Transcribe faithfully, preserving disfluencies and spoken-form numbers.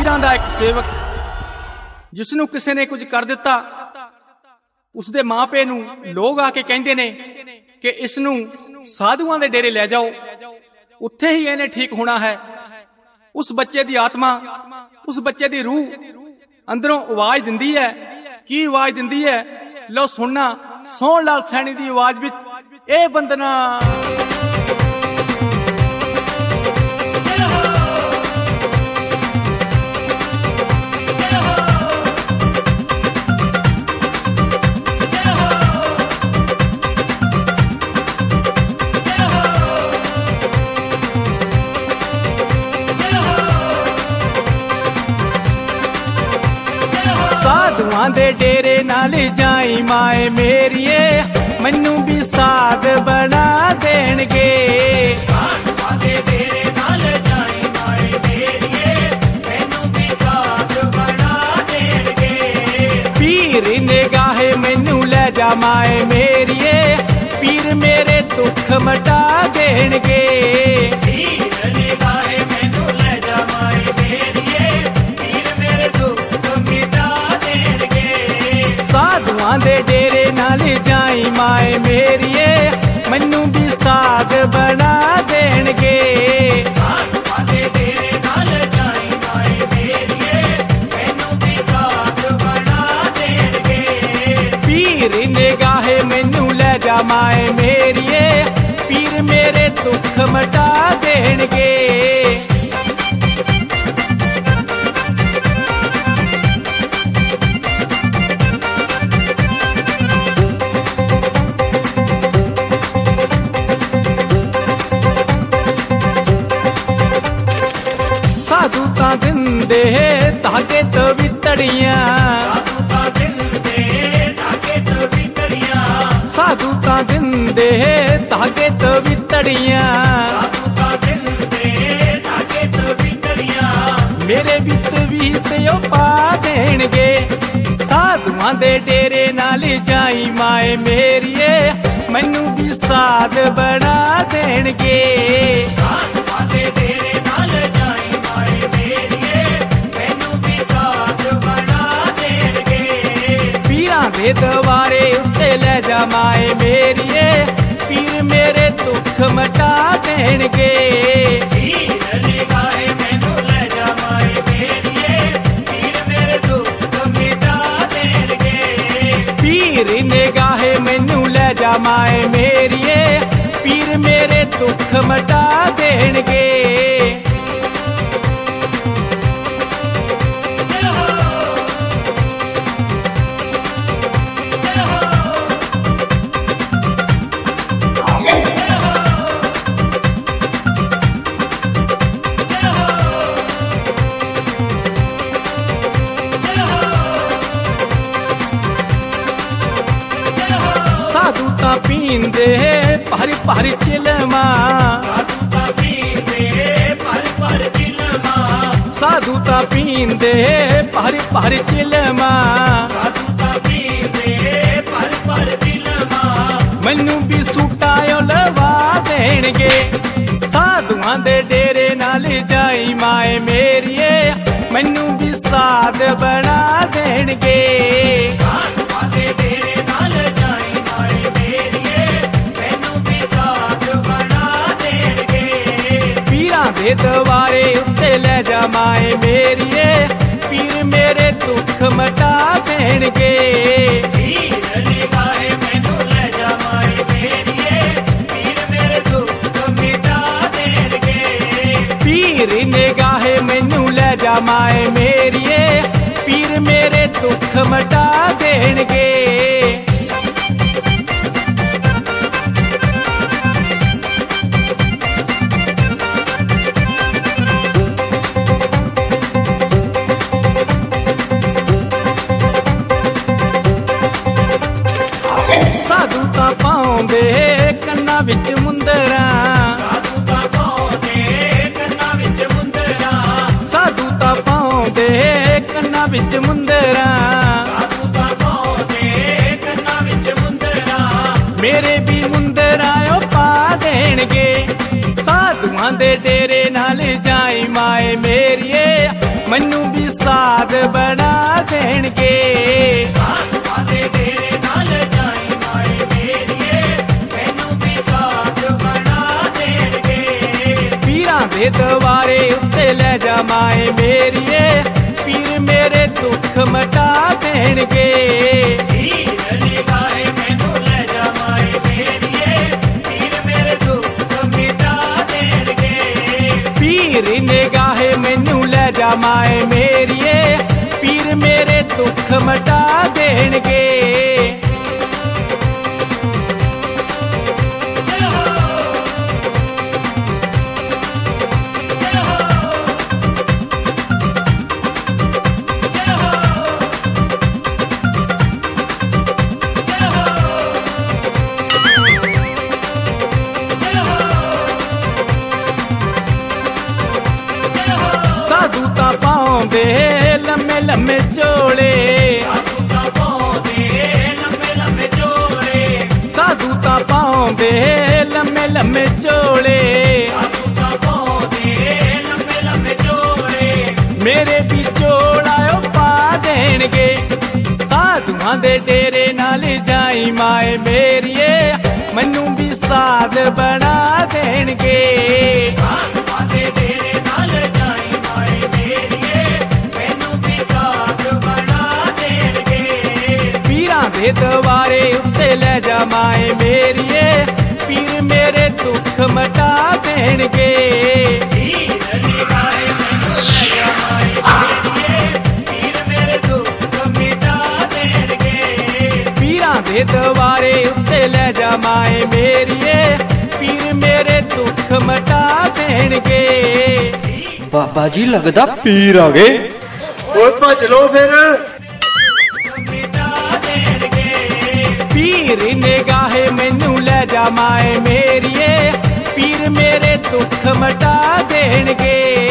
ਪੀਰਾਂ ਦਾ ਇੱਕ ਸੇਵਕ ਜਿਸ ਨੂੰ ਕਿਸੇ ਨੇ ਕੁਝ ਕਰ ਦਿੱਤਾ, ਉਸਦੇ ਮਾਪੇ ਨੂੰ ਲੋਕ ਆ ਕੇ ਕਹਿੰਦੇ ਨੇ ਕਿ ਇਸ ਨੂੰ ਸਾਧੂਆਂ ਦੇ ਡੇਰੇ ਲੈ ਜਾਓ, ਉੱਥੇ ਹੀ ਇਹਨੇ ਠੀਕ ਹੋਣਾ ਹੈ। ਉਸ ਬੱਚੇ ਦੀ ਆਤਮਾ, ਉਸ ਬੱਚੇ ਦੀ ਰੂਹ ਅੰਦਰੋਂ ਆਵਾਜ਼ ਦਿੰਦੀ ਹੈ। ਕੀ ਆਵਾਜ਼ ਦਿੰਦੀ ਹੈ? ਲਓ ਸੁਣਨਾ ਸੋਹਣ ਲਾਲ ਸੈਣੀ ਦੀ ਆਵਾਜ਼ ਵਿੱਚ ਇਹ ਬੰਦਨਾ। ਸਾਧੂਆਂ ਦੇ ਡੇਰੇ ਨਾਲ ਜਾਈ ਮਾਏ ਮੇਰੀਏ, ਮੈਨੂੰ ਵੀ ਸਾਧ ਬਣਾ ਦੇਣਗੇ। ਸਾਧੂਆਂ ਦੇ ਡੇਰੇ ਨਾਲ ਜਾਈ ਮਾਏ ਮੇਰੀਏ, ਮੈਨੂੰ ਵੀ ਸਾਧ ਬਣਾ ਦੇਣਗੇ। ਪੀਰ ਨਿਗਾਹੇ ਮੈਨੂੰ ਲੈ ਜਾ ਮਾਏ ਮੇਰੀਏ, ਪੀਰ ਮੇਰੇ ਦੁੱਖ ਮਿਟਾ ਦੇਣਗੇ। ਪੀਰ ਨਿਗਾਹੇ ਮੈਨੂੰ ਲੈ ਜਾ ਮਾਏ ਮੇਰੀਏ, ਪੀਰ ਮੇਰੇ ਦੁੱਖ ਮਿਟਾ ਦੇਣਗੇ। ਸਾਧੂਆਂ ਦੇ ਡੇਰੇ ਨਾਲ ਜਾਈ ਮਾਏ ਮੇਰੀਏ, ਮੈਨੂੰ ਵੀ ਸਾਧ ਬਣਾ ਦੇਣਗੇ। ਸਾਧੂਆਂ ਦੇ ਡੇਰੇ ਨਾਲ ਜਾਈ ਮਾਏ ਮੇਰੀਏ, ਮੈਨੂੰ ਵੀ ਸਾਧ ਬਣਾ ਦੇਣਗੇ। ਪੀਰ ਨਿਗਾਹੇ ਮੈਨੂੰ ਲੈ ਜਾ ਮਾਏ ਮੇਰੀਏ, ਪੀਰ ਮੇਰੇ ਦੁੱਖ ਮਿਟਾ ਦੇਣਗੇ। ਸਾਧੂ ਤਾਂ ਦਿੰਦੇ ਧਾਗੇ ਤਵਿਤੜੀਆਂ, ਸਾਧੂ ਤਾਂ ਦਿੰਦੇ ਧਾਗੇ ਤਵਿਤੜੀਆਂ, ਸਾਧੂ ਤਾਂ ਦਿੰਦੇ ਧਾਗੇ ਤਵਿਤੜੀਆਂ। ਸਾਧੂ ਤਾਂ ਦਿੰਦੇ ਧਾਗੇ ਤਵਿਤੜੀਆਂ। ਮੇਰੇ ਵਿੱਤ ਵੀ ਤੇ ਉਹ ਪਾ ਦੇਣਗੇ। ਸਾਧੂਆਂ ਦੇ ਡੇਰੇ ਨਾਲ ਜਾਈ ਮਾਏ ਮੇਰੀਏ, ਮੈਨੂੰ ਵੀ ਸਾਧ ਬਣਾ ਦੇਣਗੇ। ਸਾਧੂਆਂ ਦੇ ਡੇਰੇ ਨਾਲ ਜਾਈ ਮਾਏ ਮੇਰੀਏ, ਮੈਨੂੰ ਵੀ ਸਾਧ ਬਣਾ ਦੇਣਗੇ। ਪੀਰਾਂ ਦੇ ਦਵਾਰੇ ਉੱਤੇ ਲੈ ਜਾ ਮਾਏ ਮੇਰੀਏ, ਪੀਰ ਮੇਰੇ ਦੁੱਖ ਮਿਟਾ ਦੇਣਗੇ। ਪੀਰ ਨਿਗਾਹੇ ਮੈਨੂੰ ਲੈ ਜਾ ਮਾਏ ਮੇਰੀਏ, ਪੀਰ ਮੇਰੇ ਦੁੱਖ ਮਿਟਾ ਦੇਣਗੇ। ਪੀਰ ਨਿਗਾਹੇ ਮੈਨੂੰ ਲੈ ਜਾ ਮਾਏ ਮੇਰੀਏ, ਪੀਰ ਮੇਰੇ ਦੁੱਖ ਮਿਟਾ ਦੇਣਗੇ। ਸਾਧੂ ਤਾਂ ਪੀਂਦੇ ਭਰ ਭਰ ਚਿਲਮਾ, ਸਾਧੂ ਤਾਂ ਪੀਂਦੇ ਭਰ ਭਰ ਚਿਲਮਾ, ਸਾਧੂ ਤਾਂ ਪੀਂਦੇ ਭਰ ਭਰ ਚਿਲਮਾ। ਸਾਧੂ ਤਾਂ ਪੀਂਦੇ ਭਰ ਭਰ ਚਿਲਮਾ। ਮੈਨੂੰ ਵੀ ਸੂਟਾ ਲਵਾ ਦੇਣਗੇ। ਸਾਧੂਆਂ ਦੇ ਡੇਰੇ ਨਾਲ ਜਾਈ ਮਾਏ ਮੇਰੀਏ, ਮੈਨੂੰ ਵੀ ਸਾਧ ਬਣਾ ਦੇਣਗੇ। ਸਾਧੂਆਂ ਦੇ ਡੇਰੇ ਨਾਲ ਜਾਈ ਮਾਏ ਮੇਰੀਏ, ਮੈਨੂੰ ਵੀ ਸਾਧ ਬਣਾ ਦੇਣਗੇ। ਪੀਰਾਂ ਦੇ ਦਵਾਰੇ ਉੱਤੇ ਲੈ ਜਾ ਮਾਏ ਮੇਰੀਏ, ਪੀਰ ਮੇਰੇ ਦੁੱਖ ਮਿਟਾ ਦੇਣਗੇ। ਪੀਰ ਨਿਗਾਹੇ ਮੈਨੂੰ ਲੈ ਜਾ ਮਾਏ ਮੇਰੀਏ, ਪੀਰ ਮੇਰੇ ਦੁੱਖ ਮਿਟਾ ਦੇਣਗੇ। ਪੀਰ ਨਿਗਾਹੇ ਮੈਨੂੰ ਲੈ ਜਾ ਮਾਏ ਮੇਰੀਏ, ਪੀਰ ਮੇਰੇ ਦੁੱਖ ਮਿਟਾ ਦੇਣਗੇ। ਸਾਧੂ ਤਾਂ ਪਾਉਂਦੇ ਕੰਨਾਂ ਵਿੱਚ ਮੁੰਦਰਾਂ, ਸਾਧੂ ਤਾਂ ਪਾਉਂਦੇ ਕੰਨਾਂ ਵਿੱਚ ਮੁੰਦਰਾਂ, ਸਾਧੂ ਤਾਂ ਪਾਉਂਦੇ ਕੰਨਾਂ ਵਿੱਚ ਮੁੰਦਰਾਂ। ਸਾਧੂ ਤਾਂ ਪਾਉਂਦੇ ਕੰਨਾਂ ਵਿੱਚ ਮੁੰਦਰਾਂ। ਮੇਰੇ ਵੀ ਮੁੰਦਰਾਂ ਉਹ ਪਾ ਦੇਣਗੇ। ਸਾਧੂਆਂ ਦੇ ਡੇਰੇ ਨਾਲ ਜਾਈ ਮਾਏ ਮੇਰੀਏ, मैनू भी साध बना देणगे। साधुआं दे डेरे नाल जाई माए मेरिए, मैनू भी साध बना देणगे। पीरां दे दवारे उत्ते लै जा माए मेरिए, पीर मेरे दुख मटा देणगे। पीर निगाहे मैनू लै जा माए मेरिए, पीर मेरे दुख मिटा देणगे। पीर निगाहे मैनू लै जा माए मेरिए, पीर मेरे दुख मटा देणगे। साधु तां पाउंदे लम्मे लम्मे चोले, साधु तां पाउंदे लम्मे लम्मे चोले, साधु तां पाउंदे लम्मे लम्मे चोले। साधु तां पाउंदे लम्मे लम्मे चोले। मेरे भी चोड़ायो पा देणगे। साधुआं दे डेरे नाल जाई माए मेरिए, मैनू भी साध बना देणगे। साधुआं दे डेरे नाल जाई माए मेरिए, मैनू भी साध बना देणगे। पीरां दे दवारे उत्ते लै जा माए मेरिए, पीर मेरे दुख मटा देणगे। पीर निगाहे मैनू लै जा माए मेरिए, पीर मेरे दुख मिटा देणगे। पीरां दे दवारे उत्ते लै जा माए मेरिए, पीर मेरे दुख मटा देणगे। बाबा जी लगदा पीर आ गए। ओए भज लो फिर। मिटा देणगे। पीर निगाहे मैनू लै जा माए मेरिए, पीर मेरे दुख मटा देणगे।